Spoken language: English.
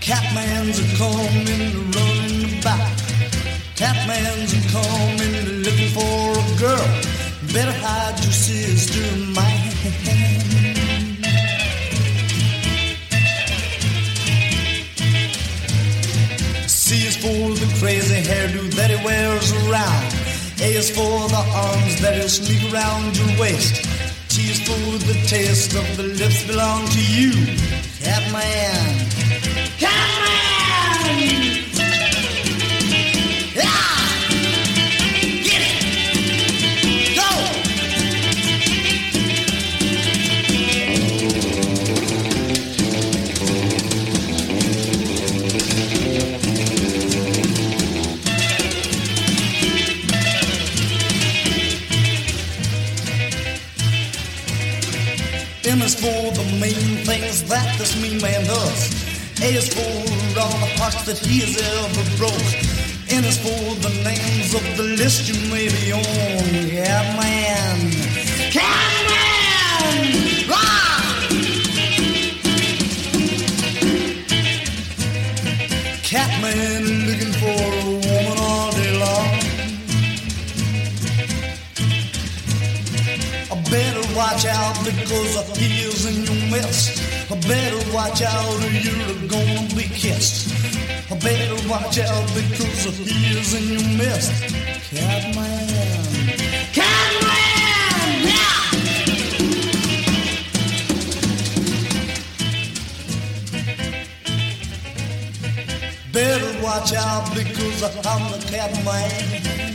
Catman's a coming, running about. Catman's a coming, looking for a girl. Better hide your sister, man. C is for the crazy hairdo that he wears around. A is for the arms that he'll sneak around your waist. T is for the taste of the lips belong to you. Catman. Catman! Yeah! Get it! Go! M is for the main things that this mean man does. A is for all the hearts that he has ever broke. N is for the names of the list you may be on. Catman. Catman! Rock! Catman looking for a woman all day long. I better watch out because he is in your mess. I better watch out or you're gonna be kissed. I better watch out because he is in your mess. Catman. Catman! Yeah! Better watch out because I'm the Catman.